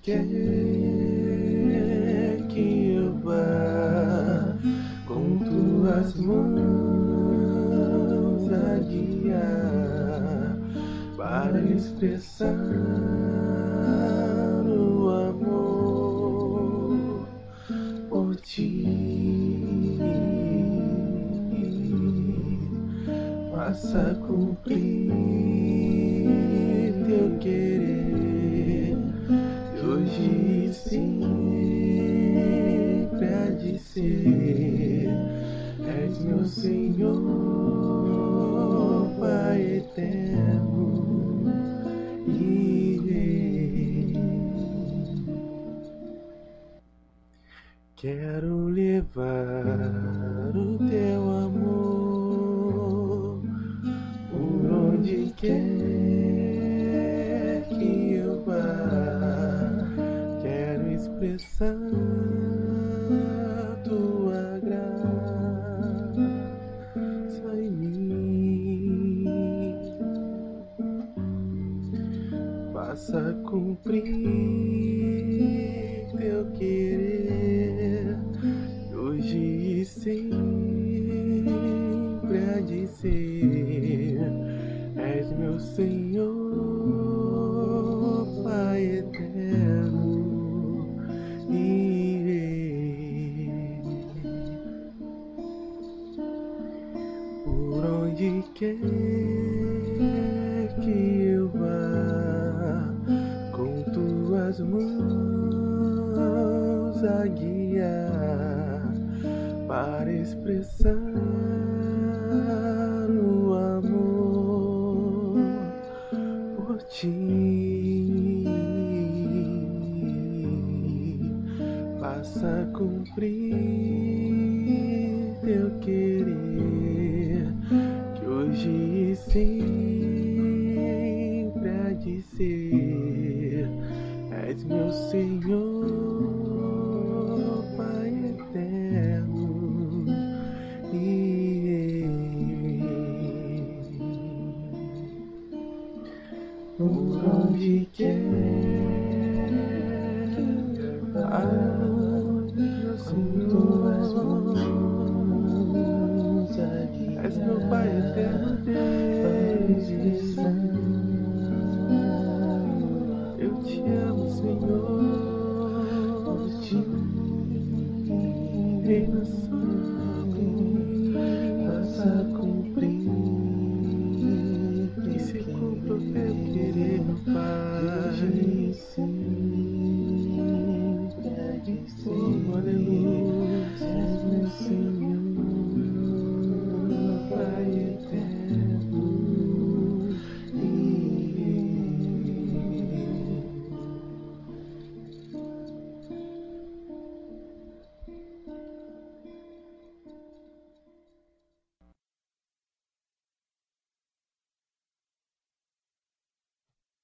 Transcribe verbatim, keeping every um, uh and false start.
quer que eu vá, com tuas mãos a guiar, para expressar o amor por ti. Faça cumprir teu querer, hoje e sempre há de ser. És meu Senhor, Pai eterno e Rei. Quero levar o teu amor por onde quer que eu vá. Quero expressar tua graça em mim. Faça cumprir teu querer, hoje e sempre há de ser. És meu Senhor, Pai eterno e Rei. Por onde quer que eu vá, com tuas mãos a guiar, para expressar o amor por ti. Faça cumprir teu querer, que hoje e sempre há de ser. És meu Senhor, Pai eterno e Rei. Por onde quer com tuas mãos a guiar, és meu Pai eterno Deus. Eu te amo, Senhor, te reina sobre mim. Faça